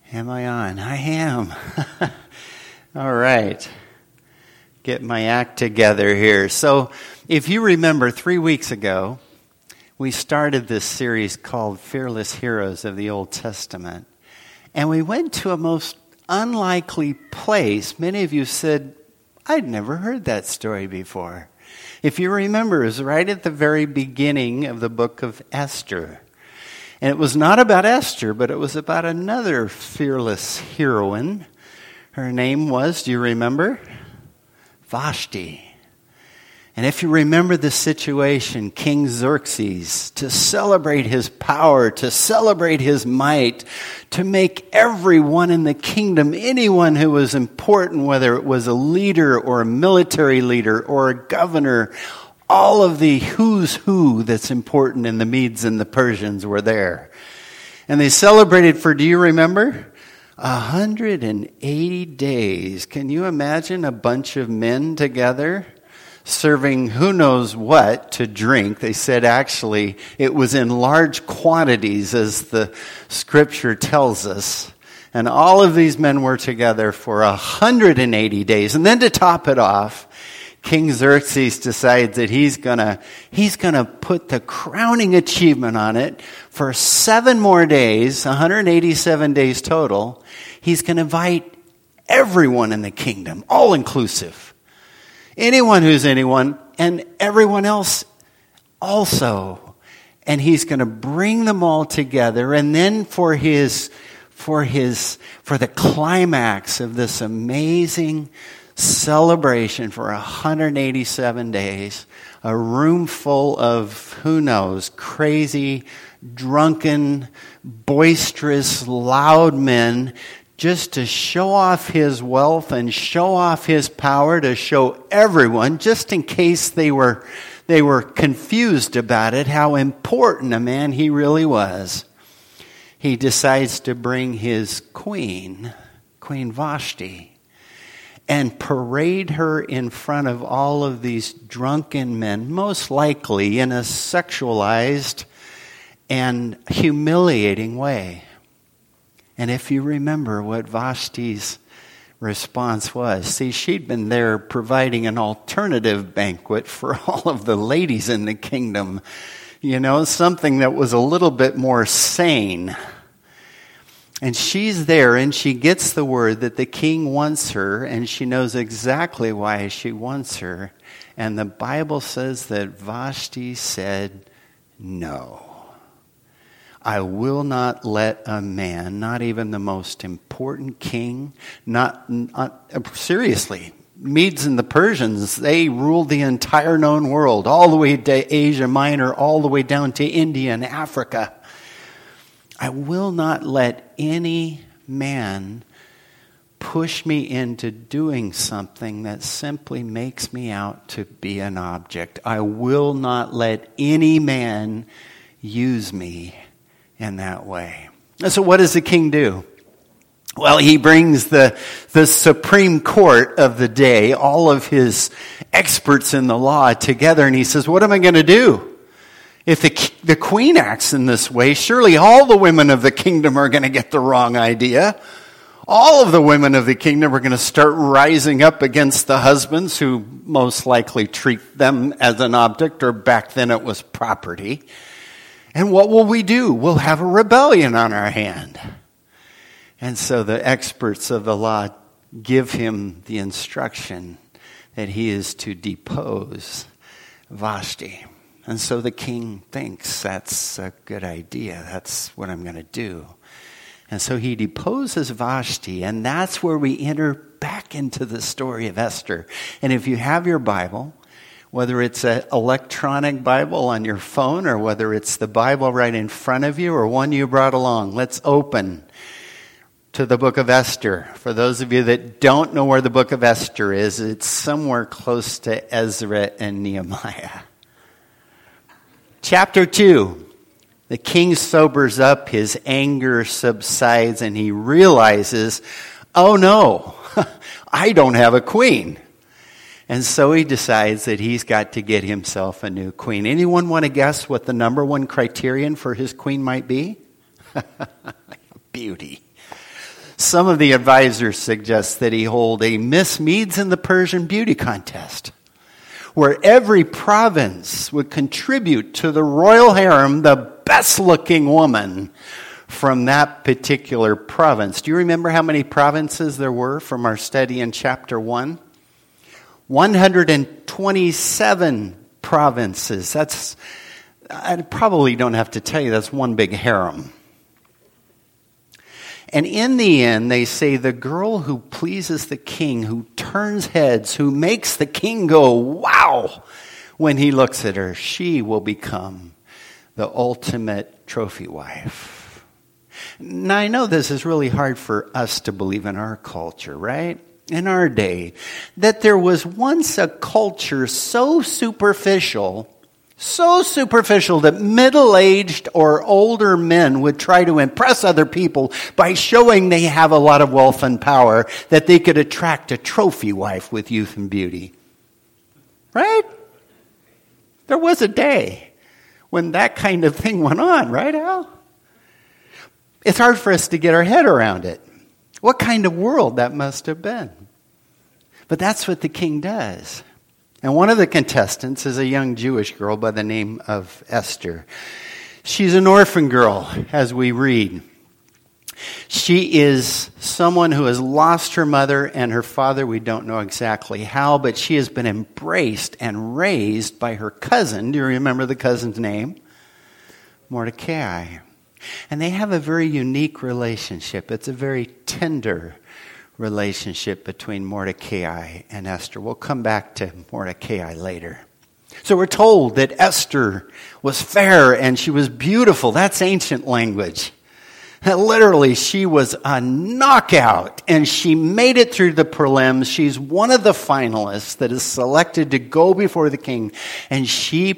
Am I on? I am. All right. Get my act together here. So, if you remember, 3 weeks ago, we started this series called Fearless Heroes of the Old Testament. And we went to a most unlikely place. Many of you said, I'd never heard that story before. If you remember, it was right at the very beginning of the book of Esther. And it was not about Esther, but it was about another fearless heroine. Her name was, do you remember? Vashti. And if you remember the situation, King Xerxes, to celebrate his power, to celebrate his might, to make everyone in the kingdom, anyone who was important, whether it was a leader or a military leader or a governor, all of the who's who that's important in the Medes and the Persians were there. And they celebrated for, do you remember? 180 days. Can you imagine a bunch of men together serving who knows what to drink? They said actually it was in large quantities, as the scripture tells us. And all of these men were together for 180 days. And then to top it off, King Xerxes decides that he's gonna put the crowning achievement on it for 7 more days, 187 days total. He's going to invite everyone in the kingdom, all inclusive. Anyone who's anyone, and everyone else also. And he's going to bring them all together, and then for the climax of this amazing celebration for 187 days, a room full of, who knows, crazy, drunken, boisterous, loud men, just to show off his wealth and show off his power, to show everyone, just in case they were confused about it, how important a man he really was. He decides to bring his Queen Vashti, and parade her in front of all of these drunken men, most likely in a sexualized and humiliating way. And if you remember what Vashti's response was, see, she'd been there providing an alternative banquet for all of the ladies in the kingdom. You know, something that was a little bit more sane. And she's there, and she gets the word that the king wants her, and she knows exactly why she wants her. And the Bible says that Vashti said, no. I will not let a man, not even the most important king, seriously, Medes and the Persians, they ruled the entire known world, all the way to Asia Minor, all the way down to India and Africa. I will not let any man push me into doing something that simply makes me out to be an object. I will not let any man use me in that way. So what does the king do? Well, he brings the Supreme Court of the day, all of his experts in the law together, and he says, what am I going to do? If the queen acts in this way, surely all the women of the kingdom are going to get the wrong idea. All of the women of the kingdom are going to start rising up against the husbands who most likely treat them as an object, or back then it was property. And what will we do? We'll have a rebellion on our hand. And so the experts of the law give him the instruction that he is to depose Vashti. And so the king thinks that's a good idea. That's what I'm going to do. And so he deposes Vashti, and that's where we enter back into the story of Esther. And if you have your Bible, whether it's an electronic Bible on your phone or whether it's the Bible right in front of you or one you brought along, let's open to the book of Esther. For those of you that don't know where the book of Esther is, it's somewhere close to Ezra and Nehemiah. Chapter 2, the king sobers up, his anger subsides, and he realizes, oh no, I don't have a queen. And so he decides that he's got to get himself a new queen. Anyone want to guess what the number one criterion for his queen might be? Beauty. Some of the advisors suggest that he hold a Miss Medes in the Persian beauty contest, where every province would contribute to the royal harem the best-looking woman from that particular province. Do you remember how many provinces there were from our study in chapter 1? 127 provinces. I probably don't have to tell you, that's one big harem. And in the end, they say the girl who pleases the king, who turns heads, who makes the king go, wow, when he looks at her, she will become the ultimate trophy wife. Now, I know this is really hard for us to believe in our culture, right? In our day, that there was once a culture so superficial that middle-aged or older men would try to impress other people by showing they have a lot of wealth and power, that they could attract a trophy wife with youth and beauty. Right? There was a day when that kind of thing went on, right, Al? It's hard for us to get our head around it. What kind of world that must have been. But that's what the king does. And one of the contestants is a young Jewish girl by the name of Esther. She's an orphan girl, as we read. She is someone who has lost her mother and her father. We don't know exactly how, but she has been embraced and raised by her cousin. Do you remember the cousin's name? Mordecai. And they have a very unique relationship. It's a very tender relationship between Mordecai and Esther. We'll come back to Mordecai later. So we're told that Esther was fair and she was beautiful. That's ancient language. Literally, she was a knockout and she made it through the prelims. She's one of the finalists that is selected to go before the king. And she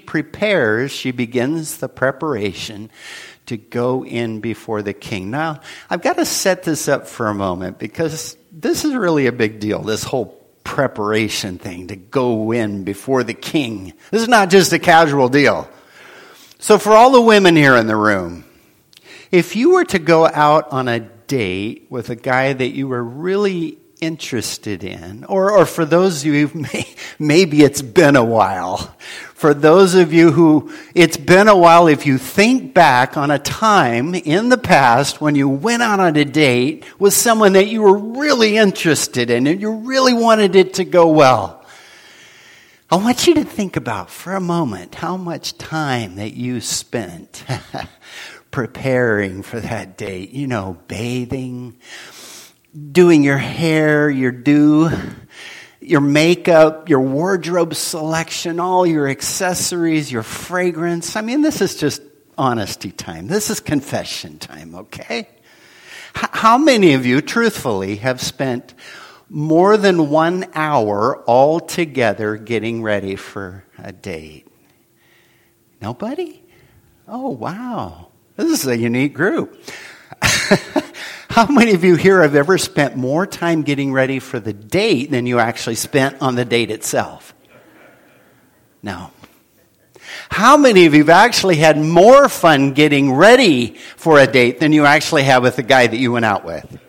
begins the preparation to go in before the king. Now, I've got to set this up for a moment because this is really a big deal, this whole preparation thing to go in before the king. This is not just a casual deal. So for all the women here in the room, if you were to go out on a date with a guy that you were really interested in, or for those of you, maybe it's been a while. For those of you who it's been a while, if you think back on a time in the past when you went out on a date with someone that you were really interested in and you really wanted it to go well, I want you to think about for a moment how much time that you spent preparing for that date. You know, bathing, doing your hair, your makeup, your wardrobe selection, all your accessories, your fragrance. I mean, this is just honesty time. This is confession time, okay? How many of you, truthfully, have spent more than 1 hour all together getting ready for a date? Nobody? Oh, wow. This is a unique group. How many of you here have ever spent more time getting ready for the date than you actually spent on the date itself? No. How many of you have actually had more fun getting ready for a date than you actually had with the guy that you went out with?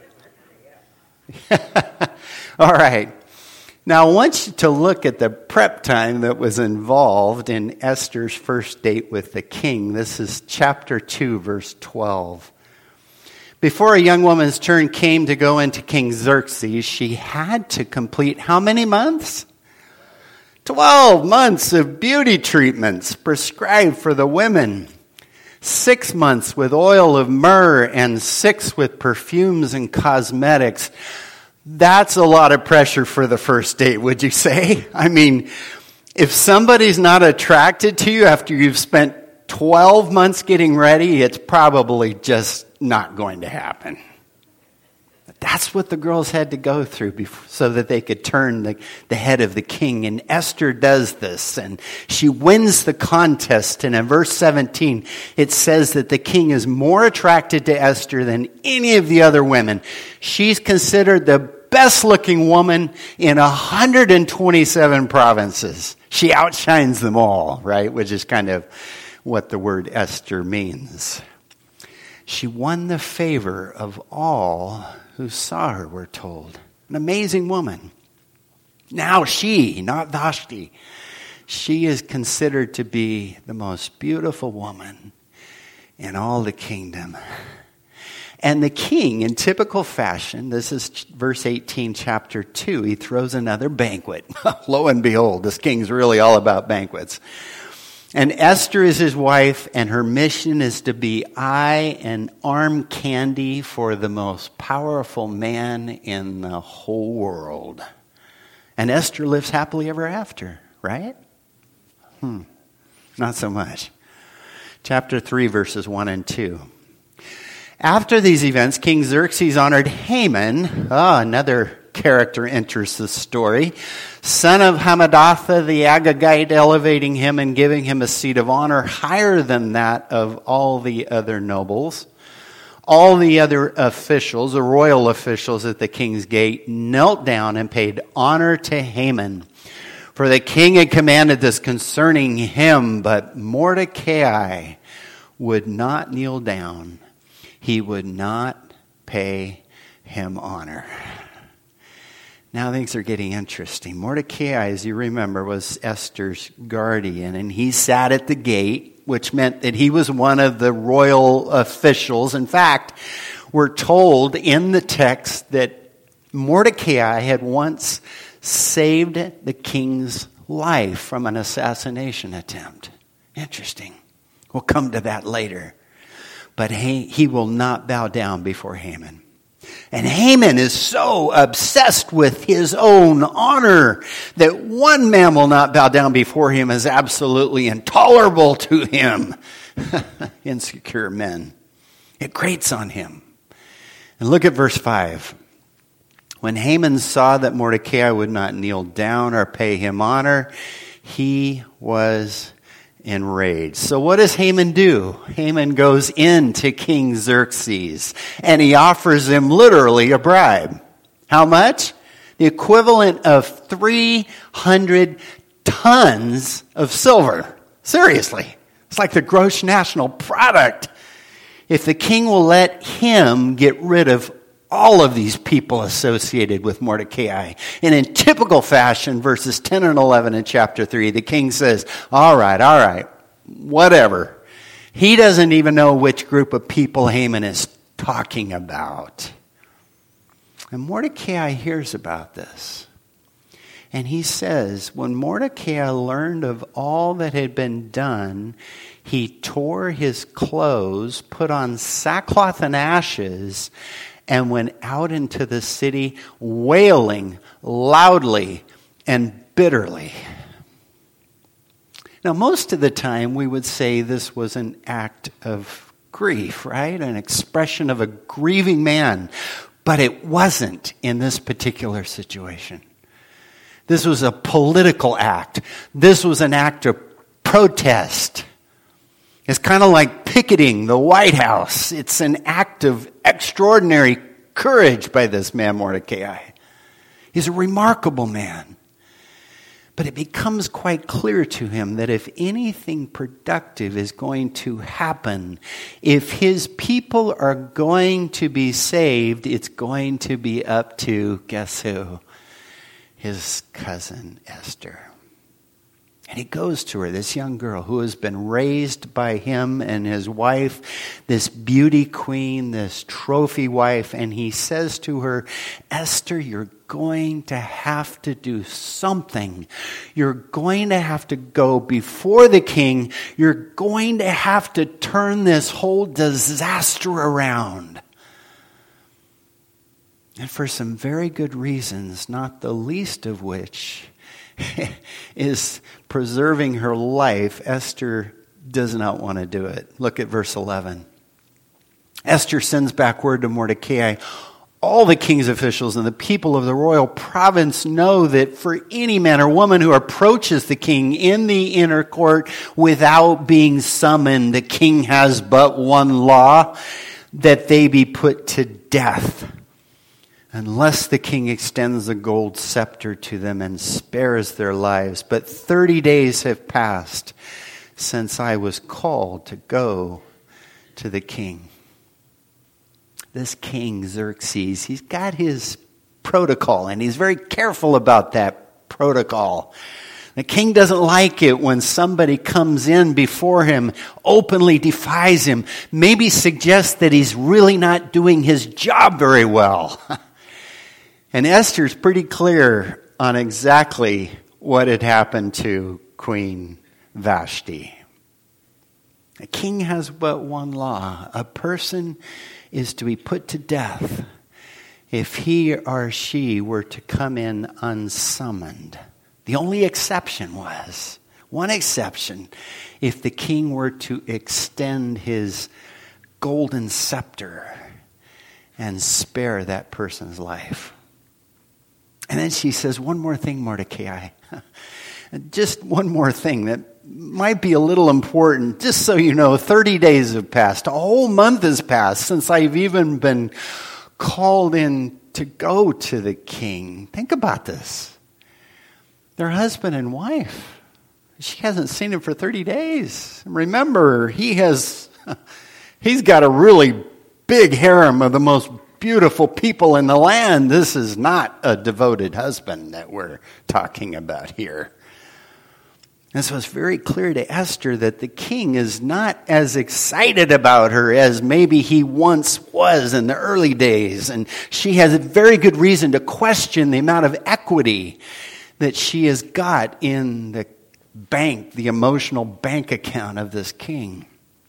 All right. Now, I want you to look at the prep time that was involved in Esther's first date with the king. This is chapter 2, verse 12. Before a young woman's turn came to go into King Xerxes, she had to complete how many months? 12 months of beauty treatments prescribed for the women. 6 months with oil of myrrh and 6 with perfumes and cosmetics. That's a lot of pressure for the first date, would you say? I mean, if somebody's not attracted to you after you've spent 12 months getting ready, it's probably just not going to happen. But that's what the girls had to go through so that they could turn the head of the king. And Esther does this, and she wins the contest. And in verse 17, it says that the king is more attracted to Esther than any of the other women. She's considered the best-looking woman in 127 provinces. She outshines them all, right? Which is kind of what the word Esther means. She won the favor of all who saw her, we're told. An amazing woman. Now she, not Vashti, she is considered to be the most beautiful woman in all the kingdom. And the king, in typical fashion, this is verse 18, chapter 2, he throws another banquet. Lo and behold, this king's really all about banquets. And Esther is his wife, and her mission is to be eye and arm candy for the most powerful man in the whole world. And Esther lives happily ever after, right? Not so much. Chapter 3, verses 1 and 2. After these events, King Xerxes honored Haman. Another character enters the story. Son of Hammedatha the Agagite, elevating him and giving him a seat of honor higher than that of all the other nobles. All the other officials, the royal officials at the king's gate, knelt down and paid honor to Haman. For the king had commanded this concerning him, but Mordecai would not kneel down. He would not pay him honor. Now things are getting interesting. Mordecai, as you remember, was Esther's guardian, and he sat at the gate, which meant that he was one of the royal officials. In fact, we're told in the text that Mordecai had once saved the king's life from an assassination attempt. Interesting. We'll come to that later. But he will not bow down before Haman. And Haman is so obsessed with his own honor that one man will not bow down before him is absolutely intolerable to him. Insecure men. It grates on him. And look at verse 5. When Haman saw that Mordecai would not kneel down or pay him honor, he was enraged. So what does Haman do? Haman goes into King Xerxes and he offers him literally a bribe. How much? The equivalent of 300 tons of silver. Seriously. It's like the gross national product. If the king will let him get rid of all of these people associated with Mordecai. And in typical fashion, verses 10 and 11 in chapter 3, the king says, all right, whatever. He doesn't even know which group of people Haman is talking about. And Mordecai hears about this. And he says, when Mordecai learned of all that had been done, he tore his clothes, put on sackcloth and ashes, and went out into the city wailing loudly and bitterly. Now, most of the time we would say this was an act of grief, right? An expression of a grieving man. But it wasn't in this particular situation. This was a political act. This was an act of protest. It's kind of like picketing the White House. It's an act of extraordinary courage by this man Mordecai. He's a remarkable man. But it becomes quite clear to him that if anything productive is going to happen, if his people are going to be saved, it's going to be up to, guess who? His cousin Esther. And he goes to her, this young girl who has been raised by him and his wife, this beauty queen, this trophy wife, and he says to her, Esther, you're going to have to do something. You're going to have to go before the king. You're going to have to turn this whole disaster around. And for some very good reasons, not the least of which is preserving her life. Esther does not want to do it. Look at verse 11. Esther sends back word to Mordecai, all the king's officials and the people of the royal province know that for any man or woman who approaches the king in the inner court without being summoned, the king has but one law, that they be put to death, unless the king extends the gold scepter to them and spares their lives. But 30 days have passed since I was called to go to the king. This king Xerxes, he's got his protocol, and he's very careful about that protocol. The king doesn't like it when somebody comes in before him, openly defies him, maybe suggests that he's really not doing his job very well. And Esther's pretty clear on exactly what had happened to Queen Vashti. A king has but one law. A person is to be put to death if he or she were to come in unsummoned. The only exception was, one exception, if the king were to extend his golden scepter and spare that person's life. And then she says, one more thing, Mordecai. Just one more thing that might be a little important. Just so you know, 30 days have passed. A whole month has passed since I've even been called in to go to the king. Think about this. They're husband and wife. She hasn't seen him for 30 days. Remember, he's got a really big harem of the most beautiful people in the land. This is not a devoted husband that we're talking about here. And so it's very clear to Esther that the king is not as excited about her as maybe he once was in the early days. And she has a very good reason to question the amount of equity that she has got in the bank, the emotional bank account of this king.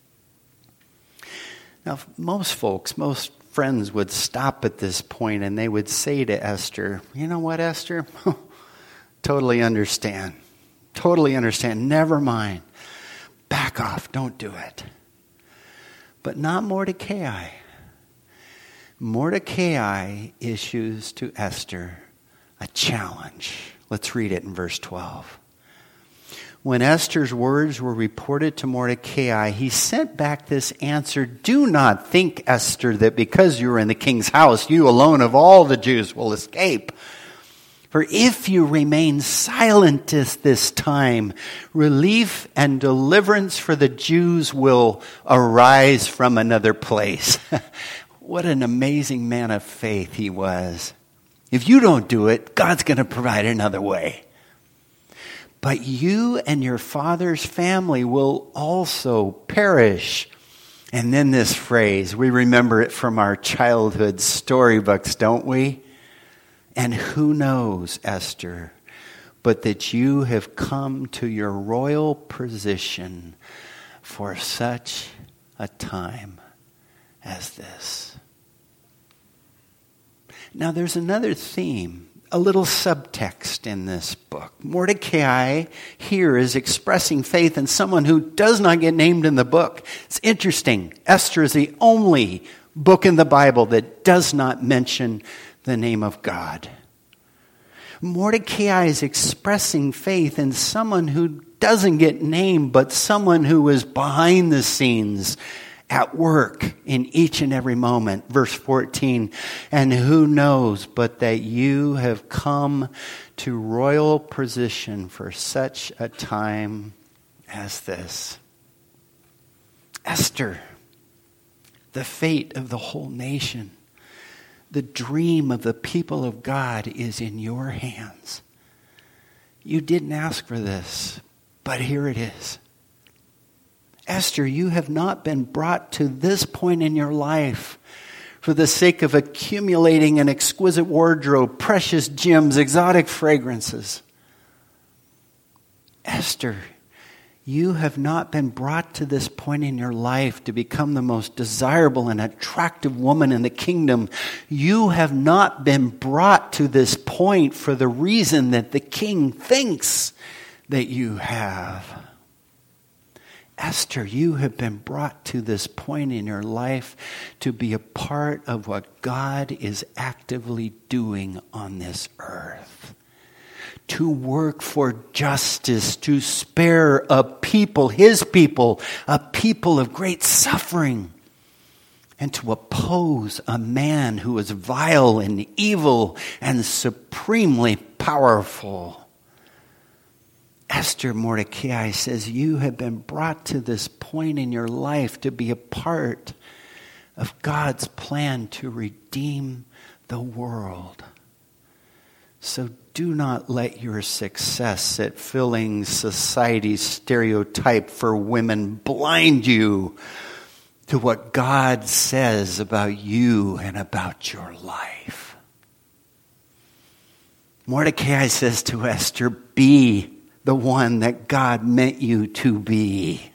Now, most friends would stop at this point and they would say to Esther, you know what, Esther? Totally understand. Totally understand. Never mind. Back off. Don't do it. But not Mordecai. Mordecai issues to Esther a challenge. Let's read it in verse 12. When Esther's words were reported to Mordecai, he sent back this answer, "Do not think, Esther, that because you are in the king's house, you alone of all the Jews will escape. For if you remain silent at this time, relief and deliverance for the Jews will arise from another place." What an amazing man of faith he was. If you don't do it, God's going to provide another way. But you and your father's family will also perish. And then this phrase, we remember it from our childhood storybooks, don't we? And who knows, Esther, but that you have come to your royal position for such a time as this. Now there's another theme, a little subtext in this book. Mordecai here is expressing faith in someone who does not get named in the book. It's interesting. Esther is the only book in the Bible that does not mention the name of God. Mordecai is expressing faith in someone who doesn't get named, but someone who is behind the scenes at work in each and every moment. Verse 14, and who knows but that you have come to royal position for such a time as this. Esther, the fate of the whole nation, the dream of the people of God is in your hands. You didn't ask for this, but here it is. Esther, you have not been brought to this point in your life for the sake of accumulating an exquisite wardrobe, precious gems, exotic fragrances. Esther, you have not been brought to this point in your life to become the most desirable and attractive woman in the kingdom. You have not been brought to this point for the reason that the king thinks that you have. Esther, you have been brought to this point in your life to be a part of what God is actively doing on this earth. To work for justice, to spare a people, his people, a people of great suffering, and to oppose a man who is vile and evil and supremely powerful. Esther, Mordecai says, you have been brought to this point in your life to be a part of God's plan to redeem the world. So do not let your success at filling society's stereotype for women blind you to what God says about you and about your life. Mordecai says to Esther, be the one that God meant you to be.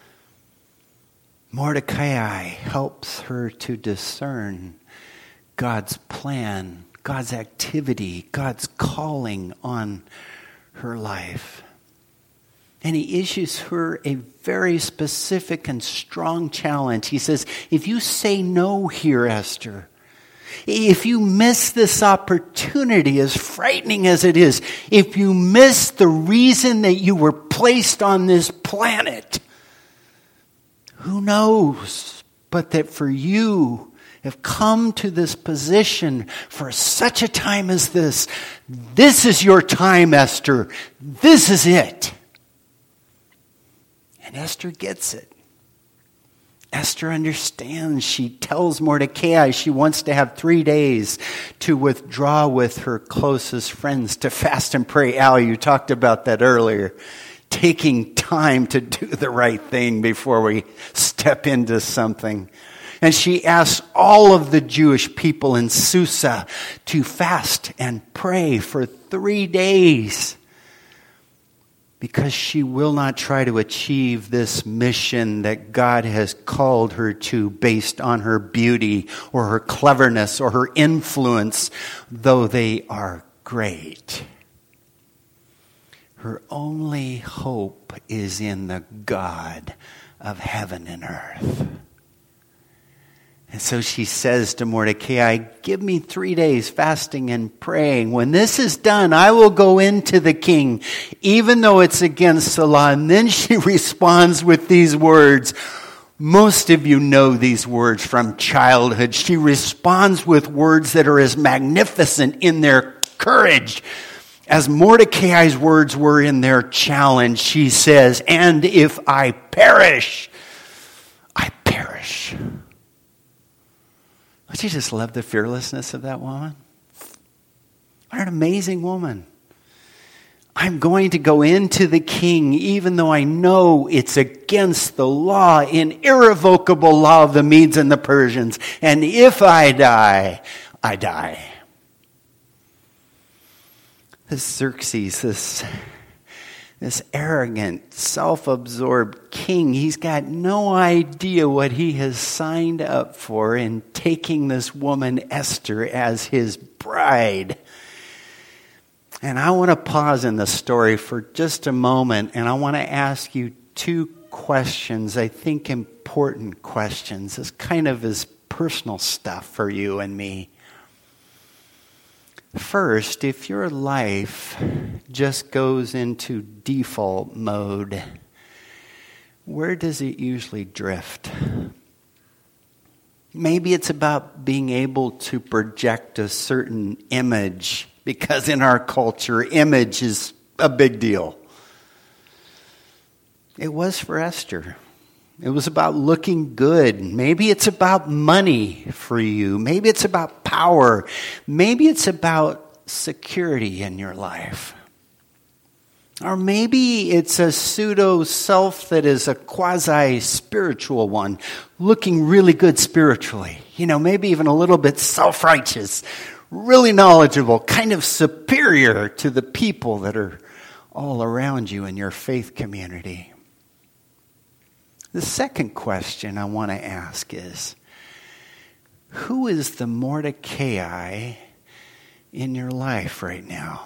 Mordecai helps her to discern God's plan, God's activity, God's calling on her life. And he issues her a very specific and strong challenge. He says, if you say no here, Esther, if you miss this opportunity, as frightening as it is, if you miss the reason that you were placed on this planet, who knows but that for you have come to this position for such a time as this. This is your time, Esther. This is it. And Esther gets it. Esther understands. She tells Mordecai she wants to have 3 days to withdraw with her closest friends to fast and pray. Al, you talked about that earlier. Taking time to do the right thing before we step into something. And she asks all of the Jewish people in Susa to fast and pray for 3 days. Because she will not try to achieve this mission that God has called her to based on her beauty or her cleverness or her influence, though they are great. Her only hope is in the God of heaven and earth. And so she says to Mordecai, give me 3 days fasting and praying. When this is done, I will go into the king, even though it's against the law. And then she responds with these words. Most of you know these words from childhood. She responds with words that are as magnificent in their courage as Mordecai's words were in their challenge. She says, and if I perish, I perish. Don't you just love the fearlessness of that woman? What an amazing woman. I'm going to go into the king even though I know it's against the law, an irrevocable law of the Medes and the Persians. And if I die, I die. This Xerxes, this arrogant, self-absorbed king, he's got no idea what he has signed up for in taking this woman Esther as his bride. And I want to pause in the story for just a moment, and I want to ask you 2 questions, I think important questions. This kind of is personal stuff for you and me. First, if your life just goes into default mode, where does it usually drift? Maybe it's about being able to project a certain image, because in our culture, image is a big deal. It was for Esther. It was about looking good. Maybe it's about money for you. Maybe it's about power. Maybe it's about security in your life. Or maybe it's a pseudo self that is a quasi-spiritual one, looking really good spiritually. Maybe even a little bit self-righteous, really knowledgeable, kind of superior to the people that are all around you in your faith community. The second question I want to ask is, who is the Mordecai in your life right now?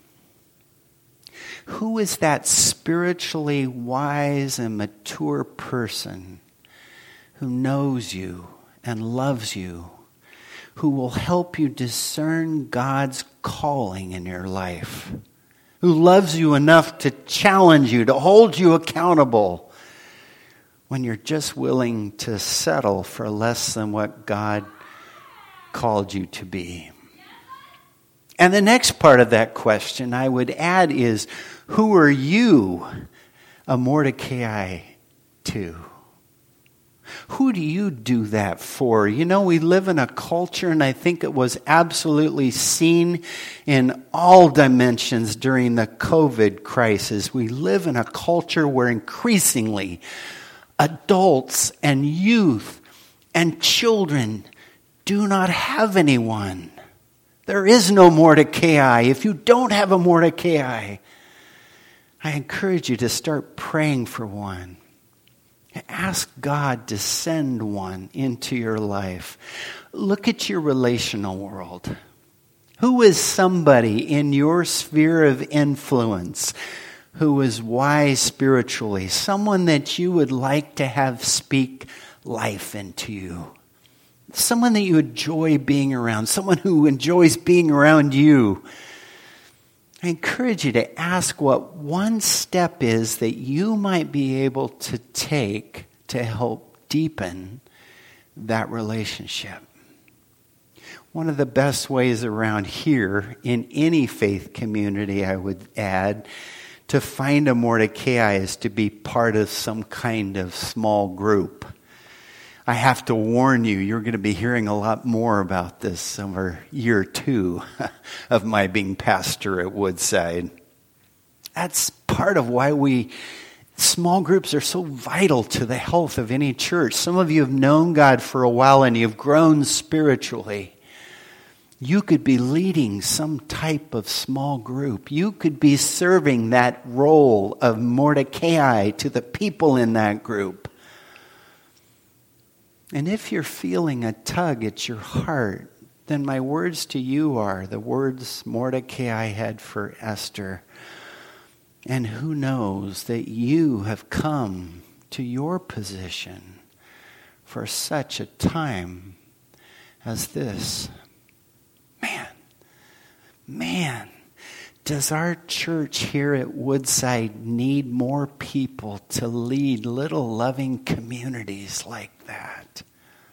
Who is that spiritually wise and mature person who knows you and loves you, who will help you discern God's calling in your life, who loves you enough to challenge you, to hold you accountable, when you're just willing to settle for less than what God called you to be? And the next part of that question I would add is, who are you a Mordecai to? Who do you do that for? You know, we live in a culture, and I think it was absolutely seen in all dimensions during the COVID crisis. We live in a culture where increasingly adults and youth and children do not have anyone. There is no Mordecai. If you don't have a Mordecai, I encourage you to start praying for one. Ask God to send one into your life. Look at your relational world. Who is somebody in your sphere of influence who is wise spiritually? Someone that you would like to have speak life into you. Someone that you enjoy being around. Someone who enjoys being around you. I encourage you to ask what one step is that you might be able to take to help deepen that relationship. One of the best ways around here in any faith community, I would add, to find a Mordecai is to be part of some kind of small group. I have to warn you, you're going to be hearing a lot more about this over year 2 of my being pastor at Woodside. That's part of why small groups are so vital to the health of any church. Some of you have known God for a while and you've grown spiritually. You could be leading some type of small group. You could be serving that role of Mordecai to the people in that group. And if you're feeling a tug at your heart, then my words to you are the words Mordecai had for Esther. And who knows that you have come to your position for such a time as this. Man, does our church here at Woodside need more people to lead little loving communities like that?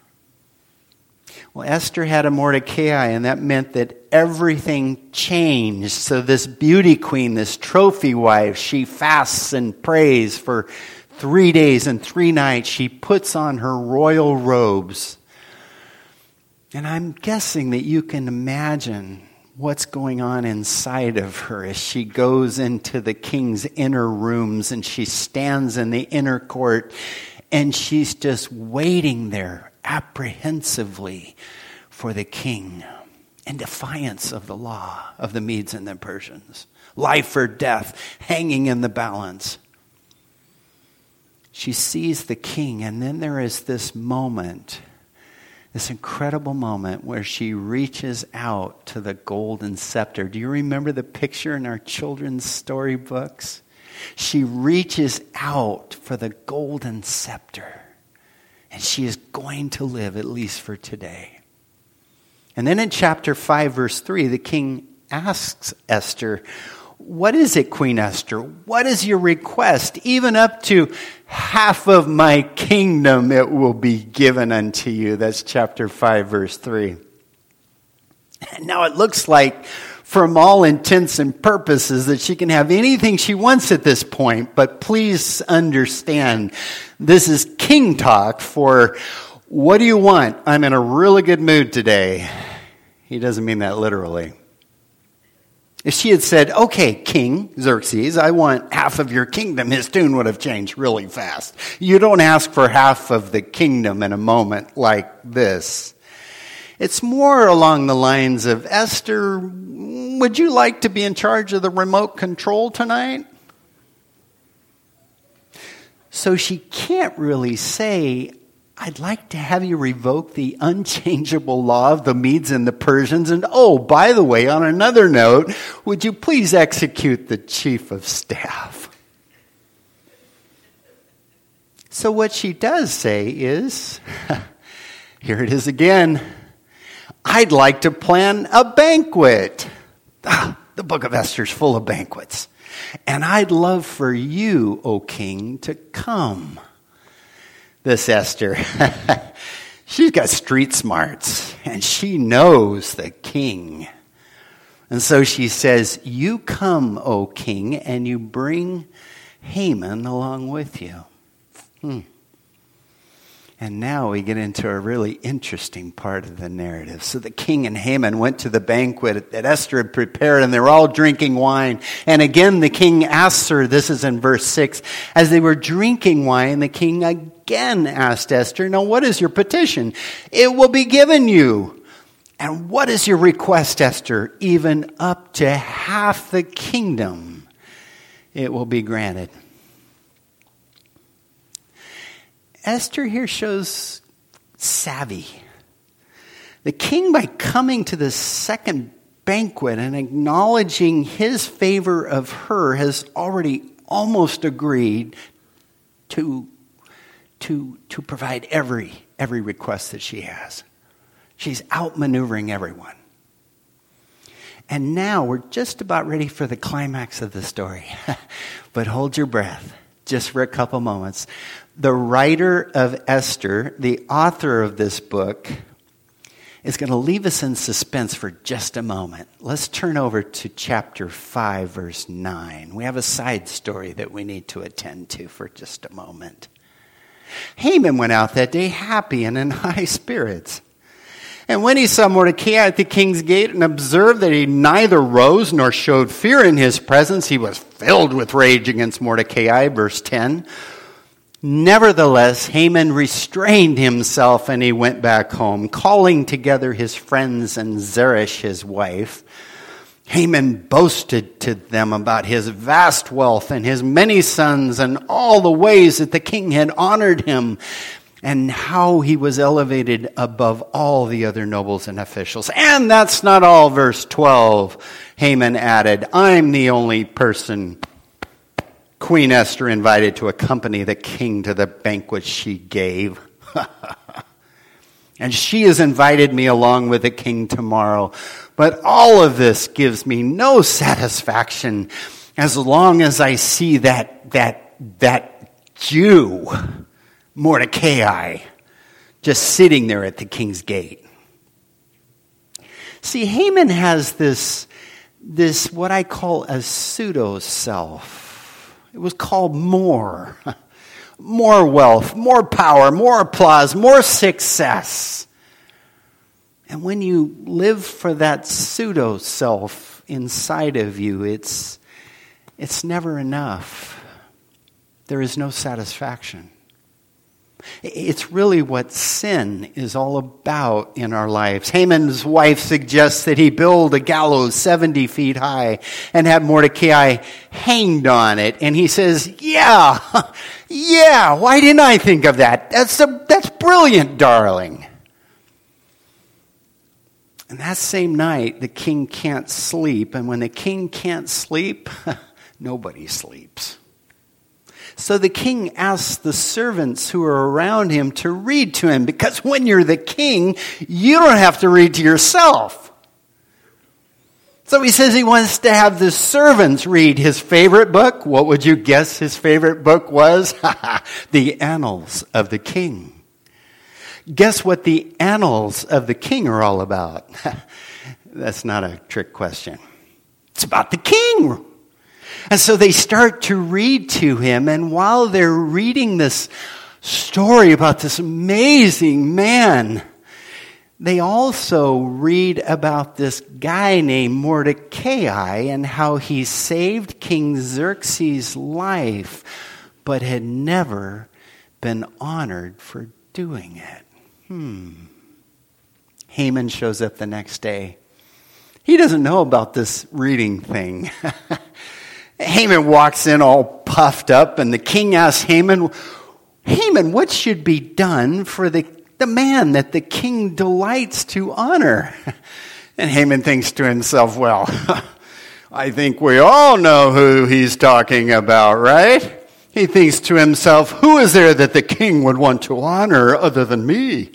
Well, Esther had a Mordecai, and that meant that everything changed. So this beauty queen, this trophy wife, she fasts and prays for 3 days and 3 nights. She puts on her royal robes. And I'm guessing that you can imagine what's going on inside of her as she goes into the king's inner rooms and she stands in the inner court and she's just waiting there apprehensively for the king in defiance of the law of the Medes and the Persians. Life or death hanging in the balance. She sees the king, and then there is this moment, this incredible moment where she reaches out to the golden scepter. Do you remember the picture in our children's storybooks? She reaches out for the golden scepter. And she is going to live, at least for today. And then in chapter 5, verse 3, the king asks Esther, "What is it, Queen Esther? What is your request? Even up to half of my kingdom it will be given unto you." That's chapter 5, verse 3. And now it looks like, from all intents and purposes, that she can have anything she wants at this point. But please understand, this is king talk for, what do you want? I'm in a really good mood today. He doesn't mean that literally. If she had said, "Okay, King Xerxes, I want half of your kingdom," his tune would have changed really fast. You don't ask for half of the kingdom in a moment like this. It's more along the lines of, "Esther, would you like to be in charge of the remote control tonight?" So she can't really say, "I'd like to have you revoke the unchangeable law of the Medes and the Persians. And oh, by the way, on another note, would you please execute the chief of staff?" So what she does say is, here it is again, "I'd like to plan a banquet." The book of Esther's full of banquets. "And I'd love for you, O king, to come." This Esther, she's got street smarts, and she knows the king. And so she says, "You come, O king, and you bring Haman along with you." And now we get into a really interesting part of the narrative. So the king and Haman went to the banquet that Esther had prepared, and they were all drinking wine. And again, the king asked her, this is in verse 6, as they were drinking wine, the king again asked Esther, now what is your petition? It will be given you. And what is your request, Esther? Even up to half the kingdom, it will be granted. Esther here shows savvy. The king, by coming to the second banquet and acknowledging his favor of her, has already almost agreed to provide every request that she has. She's outmaneuvering everyone. And now we're just about ready for the climax of the story. But hold your breath just for a couple moments. The writer of Esther, the author of this book, is going to leave us in suspense for just a moment. Let's turn over to chapter 5, verse 9. We have a side story that we need to attend to for just a moment. Haman went out that day happy and in high spirits. And when he saw Mordecai at the king's gate and observed that he neither rose nor showed fear in his presence, he was filled with rage against Mordecai, verse 10. Nevertheless, Haman restrained himself and he went back home, calling together his friends and Zeresh, his wife. Haman boasted to them about his vast wealth and his many sons and all the ways that the king had honored him and how he was elevated above all the other nobles and officials. And that's not all, verse 12. Haman added, I'm the only person Queen Esther invited to accompany the king to the banquet she gave. And she has invited me along with the king tomorrow. But all of this gives me no satisfaction as long as I see that Jew, Mordecai, just sitting there at the king's gate. See, Haman has this what I call a pseudo-self. It was called more wealth, more power, more applause, more success. And when you live for that pseudo-self inside of you, it's never enough. There is no satisfaction. It's really what sin is all about in our lives. Haman's wife suggests that he build a gallows 70 feet high and have Mordecai hanged on it. And he says, yeah, why didn't I think of that? That's brilliant, darling. And that same night, the king can't sleep. And when the king can't sleep, nobody sleeps. So the king asks the servants who are around him to read to him, because when you're the king, you don't have to read to yourself. So he says he wants to have the servants read his favorite book. What would you guess his favorite book was? The Annals of the King. Guess what the Annals of the King are all about? That's not a trick question. It's about the king. And so they start to read to him, and while they're reading this story about this amazing man, they also read about this guy named Mordecai and how he saved King Xerxes' life, but had never been honored for doing it. Haman shows up the next day. He doesn't know about this reading thing. Haman walks in all puffed up, and the king asks Haman, what should be done for the man that the king delights to honor? And Haman thinks to himself, well, I think we all know who he's talking about, right? He thinks to himself, who is there that the king would want to honor other than me?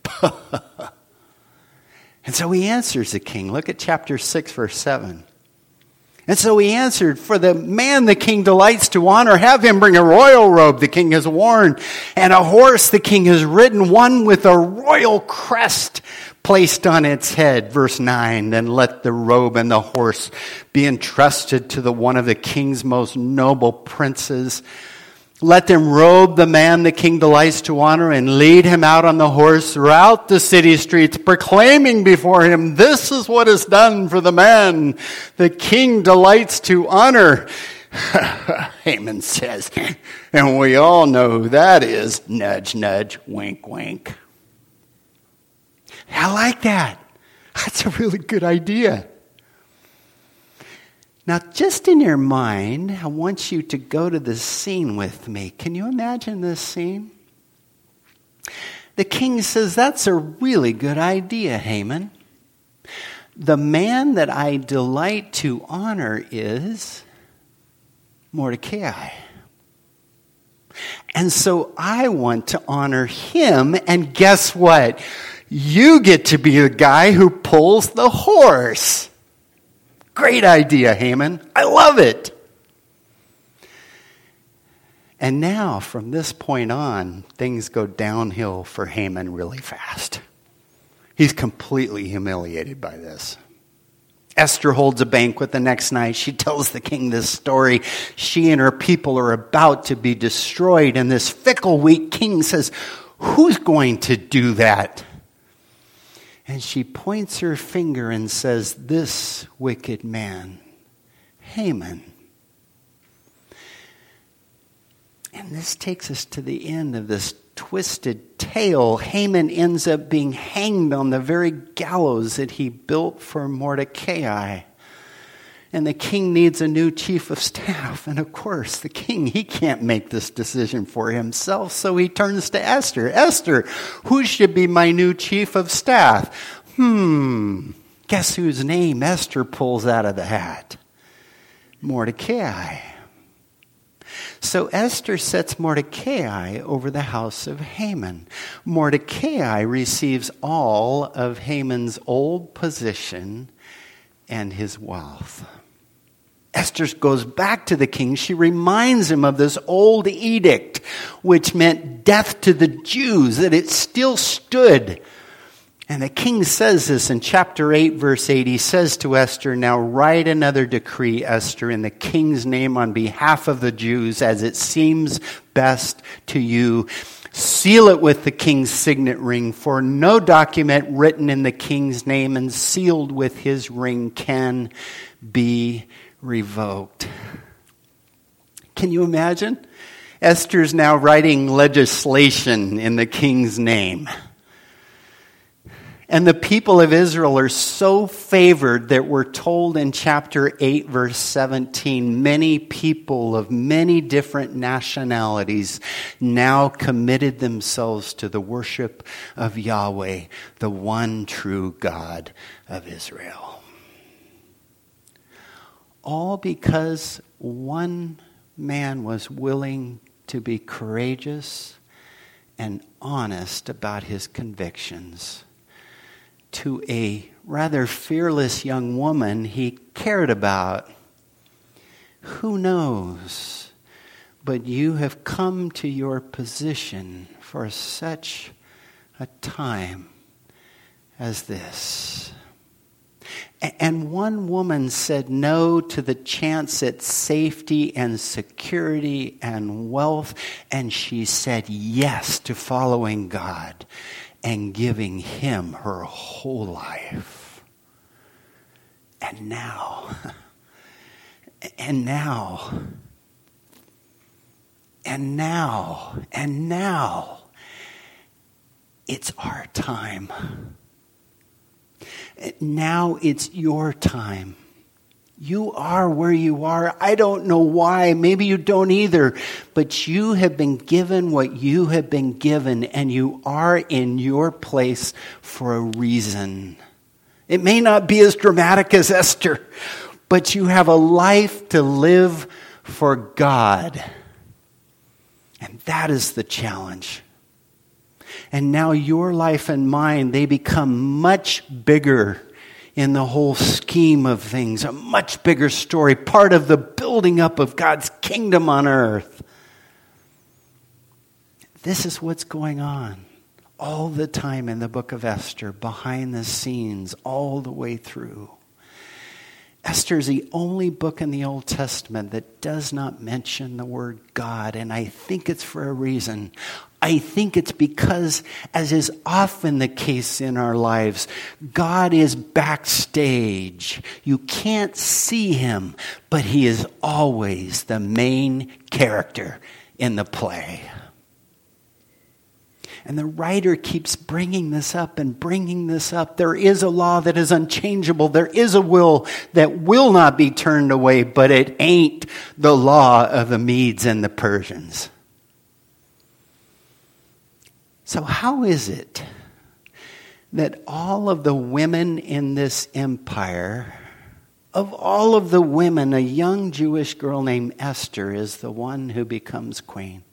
And so he answers the king. Look at chapter 6, verse 7. And so he answered, for the man the king delights to honor, have him bring a royal robe the king has worn, and a horse the king has ridden, one with a royal crest placed on its head. Verse 9, then let the robe and the horse be entrusted to one of the king's most noble princes. Let them robe the man the king delights to honor and lead him out on the horse throughout the city streets, proclaiming before him, this is what is done for the man the king delights to honor. Haman says, and we all know who that is. Nudge, nudge, wink, wink. I like that. That's a really good idea. Now, just in your mind, I want you to go to this scene with me. Can you imagine this scene? The king says, that's a really good idea, Haman. The man that I delight to honor is Mordecai. And so I want to honor him, and guess what? You get to be the guy who pulls the horse. Great idea, Haman. I love it. And now, from this point on, things go downhill for Haman really fast. He's completely humiliated by this. Esther holds a banquet the next night. She tells the king this story. She and her people are about to be destroyed. And this fickle, weak king says, who's going to do that? And she points her finger and says, this wicked man, Haman. And this takes us to the end of this twisted tale. Haman ends up being hanged on the very gallows that he built for Mordecai. And the king needs a new chief of staff. And of course, the king, he can't make this decision for himself. So he turns to Esther. Esther, who should be my new chief of staff? Guess whose name Esther pulls out of the hat? Mordecai. So Esther sets Mordecai over the house of Haman. Mordecai receives all of Haman's old position and his wealth. Esther goes back to the king. She reminds him of this old edict, which meant death to the Jews, that it still stood. And the king says this in chapter 8, verse 8. He says to Esther, now write another decree, Esther, in the king's name on behalf of the Jews, as it seems best to you. Seal it with the king's signet ring, for no document written in the king's name and sealed with his ring can be revoked. Can you imagine? Esther's now writing legislation in the king's name. And the people of Israel are so favored that we're told in chapter 8, verse 17, many people of many different nationalities now committed themselves to the worship of Yahweh, the one true God of Israel. All because one man was willing to be courageous and honest about his convictions. To a rather fearless young woman he cared about. Who knows? But you have come to your position for such a time as this. And one woman said no to the chance at safety and security and wealth, and she said yes to following God and giving him her whole life. And now, it's our time. Now it's your time. You are where you are. I don't know why. Maybe you don't either. But you have been given what you have been given, and you are in your place for a reason. It may not be as dramatic as Esther, but you have a life to live for God. And that is the challenge. And now your life and mine, they become much bigger in the whole scheme of things, a much bigger story, part of the building up of God's kingdom on earth. This is what's going on all the time in the book of Esther, behind the scenes, all the way through. Esther is the only book in the Old Testament that does not mention the word God, and I think it's for a reason. I think it's because, as is often the case in our lives, God is backstage. You can't see him, but he is always the main character in the play. And the writer keeps bringing this up and bringing this up. There is a law that is unchangeable. There is a will that will not be turned away, but it ain't the law of the Medes and the Persians. So how is it that all of the women in this empire, of all of the women, a young Jewish girl named Esther is the one who becomes queen?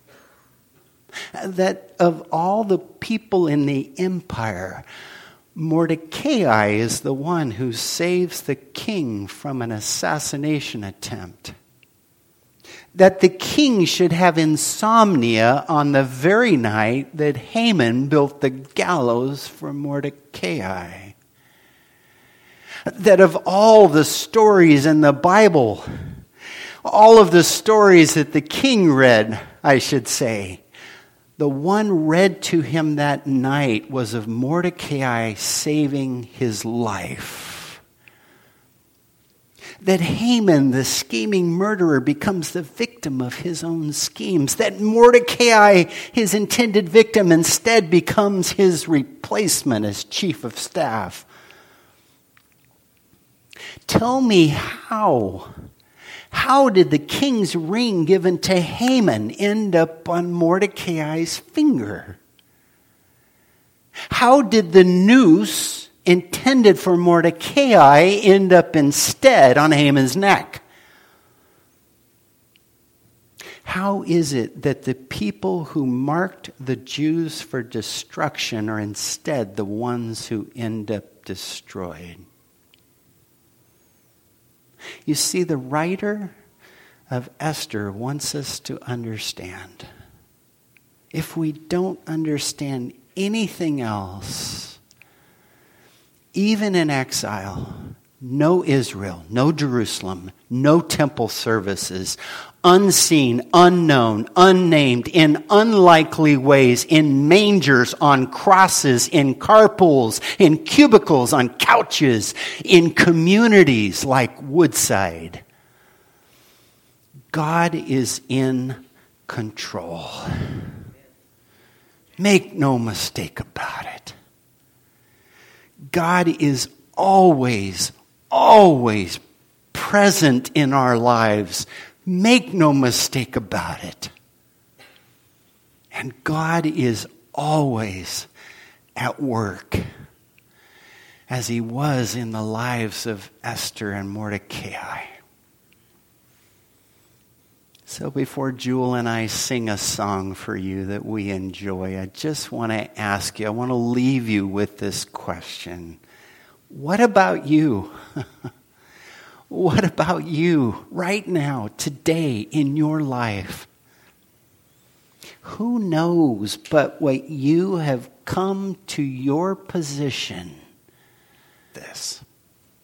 That of all the people in the empire, Mordecai is the one who saves the king from an assassination attempt. That the king should have insomnia on the very night that Haman built the gallows for Mordecai. That of all the stories in the Bible, all of the stories that the king read, I should say, the one read to him that night was of Mordecai saving his life. That Haman, the scheming murderer, becomes the victim of his own schemes. That Mordecai, his intended victim, instead becomes his replacement as chief of staff. Tell me how. How did the king's ring given to Haman end up on Mordecai's finger? How did the noose intended for Mordecai end up instead on Haman's neck? How is it that the people who marked the Jews for destruction are instead the ones who end up destroyed? You see, the writer of Esther wants us to understand. If we don't understand anything else, even in exile, no Israel, no Jerusalem, no temple services, unseen, unknown, unnamed, in unlikely ways, in mangers, on crosses, in carpools, in cubicles, on couches, in communities like Woodside. God is in control. Make no mistake about it. God is always present in our lives. Make no mistake about it. And God is always at work, as he was in the lives of Esther and Mordecai. So before Jewel and I sing a song for you that we enjoy, I just want to ask you, I want to leave you with this question. What about you? What about you right now, today, in your life? Who knows but what you have come to your position? This.